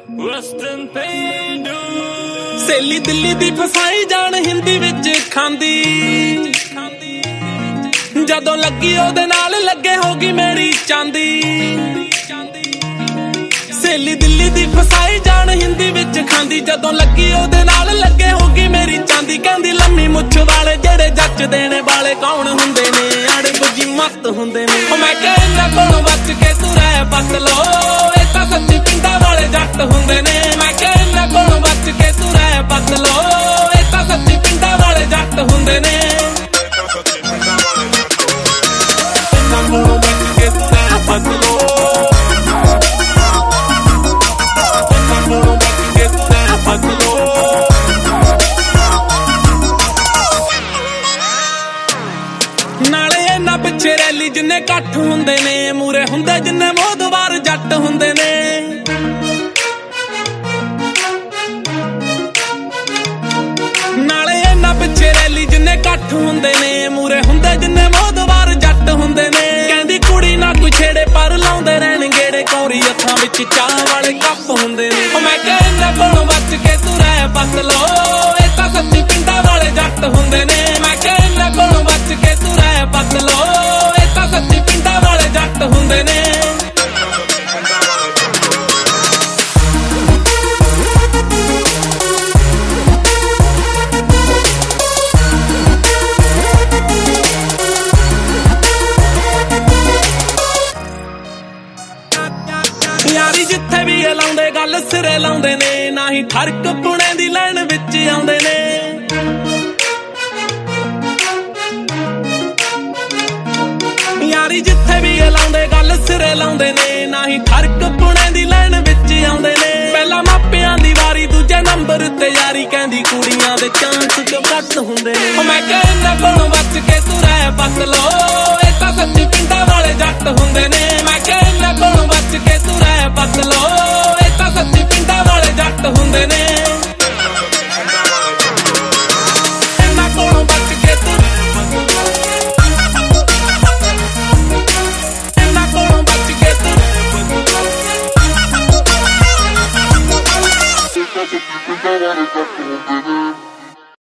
ਸੇਲੀ ਦਿੱਲੀ ਦੀ ਫਸਾਈ ਜਾਣ ਹਿੰਦੀ ਵਿੱਚ ਖਾਂਦੀ, ਜਦੋਂ ਲੱਗੀ ਉਹਦੇ ਨਾਲ ਲੱਗੇ ਹੋਗੀ ਮੇਰੀ ਚਾਂਦੀ। ਸੇਲੀ ਦਿੱਲੀ ਦੀ ਫਸਾਈ ਜਾਣ ਹਿੰਦੀ ਵਿੱਚ ਖਾਂਦੀ, ਜਦੋਂ ਲੱਗੀ ਉਹਦੇ ਨਾਲ ਲੱਗੇ ਹੋਗੀ ਮੇਰੀ ਚਾਂਦੀ। ਕਹਿੰਦੀ ਲੰਮੀ ਮੁੱਛ ਵਾਲੇ ਜਿਹੜੇ ਜੱਚ ਦੇਣੇ ਵਾਲੇ ਕੌਣ ਹੁੰਦੇ ਨੇ, ਆੜੇ ਬੁੱਝੀ ਮੱਤ ਹੁੰਦੇ ਨੇ। ਉਹ ਮੈਂ ਕਿਹਾ ਇਹਨਾਂ ਕੋਲੋਂ ਬਚ ਕੇ ਤੂੰ ਰਹਿ ਪਤਲੋ, ਇਹ ਤਾਂ ਸੱਚੀ ਪਿੰਡਾਂ ਵਾਲੇ ਜੱਟ ਹੁੰਦੇ ਨੇ। ਮੈਂ ਕਿਹਾ ਇਹਨਾਂ ਕੋਲੋਂ ਬਚ ਕੇ ਤੂੰ ਰਹਿ ਪਤਲੋ, ਇਹ ਤਾਂ ਸੱਚੀ ਪਿੰਡਾਂ ਵਾਲੇ ਜੱਟ ਹੁੰਦੇ ਨੇ। ਇਹਨਾਂ ਕੋਲੋਂ ਬਚ ਕੇ ਤੂੰ ਰਹਿ ਪਤਲੋ, ਨਾਲੇ ਇਹਨਾਂ ਪਿੱਛੇ ਰੈਲੀ ਜਿੰਨੇ ਇਕੱਠ ਹੁੰਦੇ ਨੇ, ਮੂਰੇ ਹੁੰਦੇ ਜਿੰਨੇ ਮੋਦਵਾਰ ਜੱਟ ਹੁੰਦੇ ਨੇ। ਨਾਲੇ ਇਹਨਾਂ ਪਿੱਛੇ ਰੈਲੀ ਜਿੰਨੇ ਇਕੱਠ ਹੁੰਦੇ ਨੇ, ਮੂਰੇ ਹੁੰਦੇ ਜਿੰਨੇ ਮੋਦਵਾਰ ਜੱਟ ਹੁੰਦੇ ਨੇ। ਕਹਿੰਦੀ ਕੁੜੀ ਨਾ ਕੋਈ ਛੇੜੇ ਪਰ ਲਾਉਂਦੇ ਰਹਿਣ ਗੇੜੇ, ਕੌਰੀ ਹੱਥਾਂ ਵਿੱਚ ਚਾਹ ਵਾਲੇ ਕੱਪ ਹੁੰਦੇ ਨੇ। ਉਹ ਮੈਂ ਕਿਹਾ ਇਹਨਾਂ ਕੋਲੋਂ ਬਚ ਕੇ ਤੂੰ ਰਹਿ ਪਤਲੋ, ਇਹ ਤਾਂ ਸੱਚੀ ਪਿੰਡਾਂ ਵਾਲੇ ਜੱਟ ਹੁੰਦੇ ਨੇ। ਮੈਂ ਕਿਹਾ ਇਹਨਾਂ ਕੋਲੋਂ ਬਚ ਕੇ ਤੂੰ ਰਹਿ ਪਤਲੋ, ਇਹ ਤਾਂ ਸੱਚੀ ਪਿੰਡਾਂ ਵਾਲੇ ਜੱਟ ਹੁੰਦੇ ਨੇ। ਯਾਰੀ ਜਿੱਥੇ ਵੀ ਲਾਉਂਦੇ ਗੱਲ ਸਿਰੇ ਲਾਉਂਦੇ ਨੇ, ਨਾ ਹੀ ਠਰਕ ਪੁਣੇ ਦੀ ਲੈਣ ਵਿੱਚ ਆਉਂਦੇ ਨੇ। ਯਾਰੀ ਜਿੱਥੇ ਵੀ ਲਾਉਂਦੇ ਗੱਲ ਸਿਰੇ ਲਾਉਂਦੇ ਨੇ, ਨਾ ਹੀ ਠਰਕ ਪੁਣੇ ਦੀ ਲੈਣ ਵਿੱਚ ਆਉਂਦੇ ਨੇ। ਪਹਿਲਾਂ ਮਾਪਿਆਂ ਦੀ ਵਾਰੀ ਦੂਜੇ ਨੰਬਰ ਤੇ ਯਾਰੀ, ਕਹਿੰਦੀ ਕੁੜੀਆਂ ਦੇ ਚਾਂਸ ਕਿਉਂ ਘੱਟ ਹੁੰਦੇ ਨੇ। ਉਹ ਮੈਂ ਕਿਹਾ ਇਹਨਾਂ ਕੋਲੋਂ ਬਚ ਕੇ ਤੂੰ ਰਹਿ ਪਤਲੋ, ਇਹ ਤਾਂ ਸੱਚੀ ਪਿੰਡਾਂ ਵਾਲੇ ਜੱਟ ਹੁੰਦੇ ਨੇ। ਮੈਂ ਕਿਹਾ ਇਹਨਾਂ ਕੋਲੋਂ ਬਚ ਕੇ ਤੂੰ ਰਹਿ ਪਤਲੋ, ਇਹ ਤਾਂ ਸੱਚੀ ਪਿੰਡਾਂ ਵਾਲੇ ਜੱਟ ਹੁੰਦੇ ਨੇ।